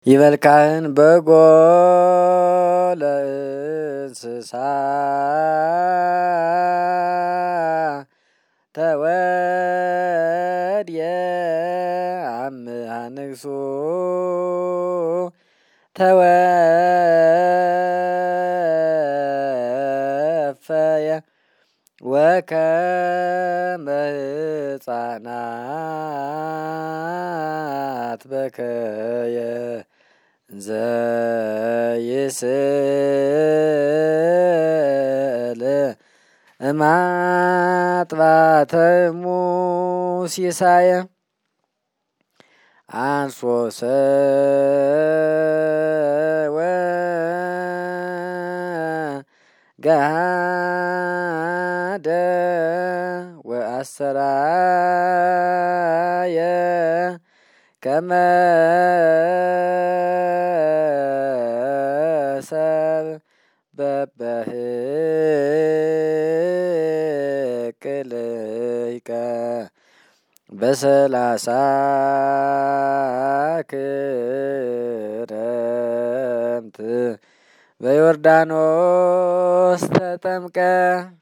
ይበልካህን በጎ ለእንስሳ ተወድየ አምሃ ንግሡ ተወፈየ ወከመ ሕፃናት በከየ እንዘ ይስእል እማጥባተ እሙ ሲሳየ አንሶሰ ወገሃደ ወአሰራየ ከመ ሰብእ በበህቅልከ በሰላሳ ክረምት በዮርዳኖስ ተጠምቀ